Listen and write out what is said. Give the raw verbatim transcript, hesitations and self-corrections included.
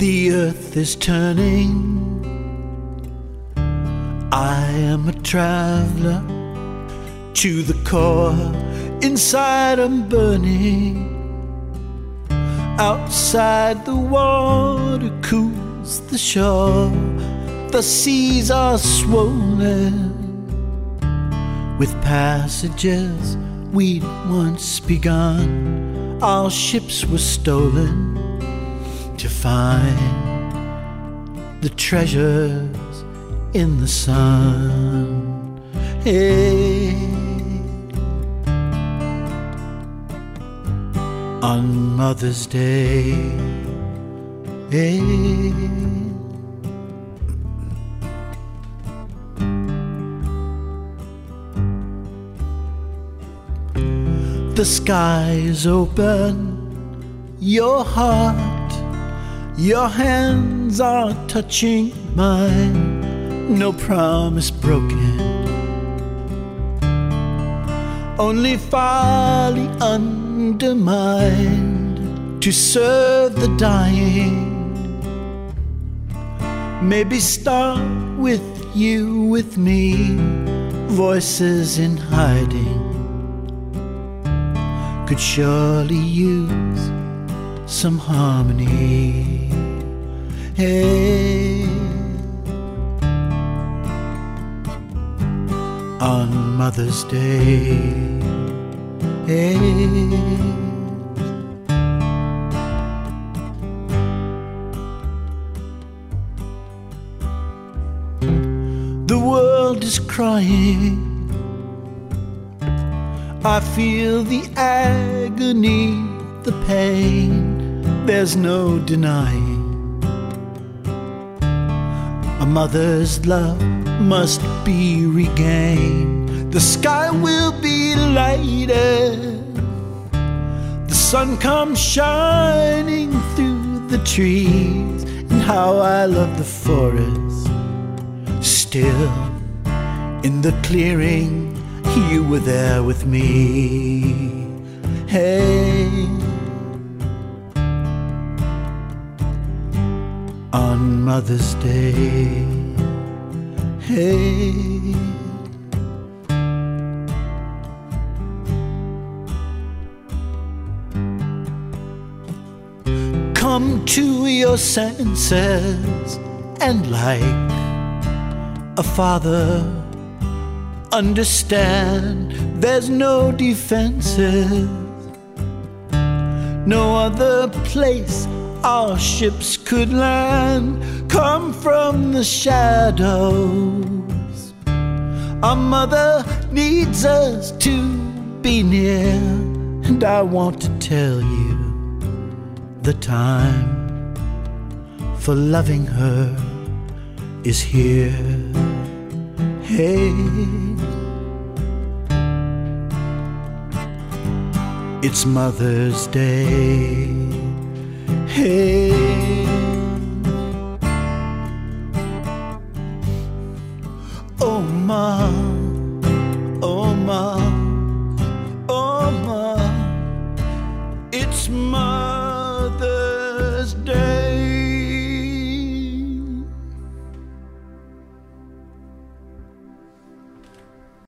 The earth is turning. I am a traveler to the core. Inside I'm burning. Outside the water cools the shore. The seas are swollen with passages we'd once begun. Our ships were stolen to find the treasures in the sun. Hey. On Mother's Day, hey. The sky is open, your heart, your hands are touching mine. No promise broken, only folly undermined to serve the dying. Maybe start with you, with me, voices in hiding could surely use some harmony. Hey. On Mother's Day, hey. The world is crying. I feel the agony, the pain, there's no denying. A mother's love must be regained. The sky will be lighter. The sun comes shining through the trees. And how I love the forest. Still in the clearing, you were there with me. Hey. On Mother's Day, hey. Come to your senses and like a father understand there's no defenses. No other place our ships could land. Come from the shadows. Our mother needs us to be near. And I want to tell you the time for loving her is here. Hey. It's Mother's Day. Hey. Oh, Mom. Oh, Mom. Oh, Mom. It's Mother's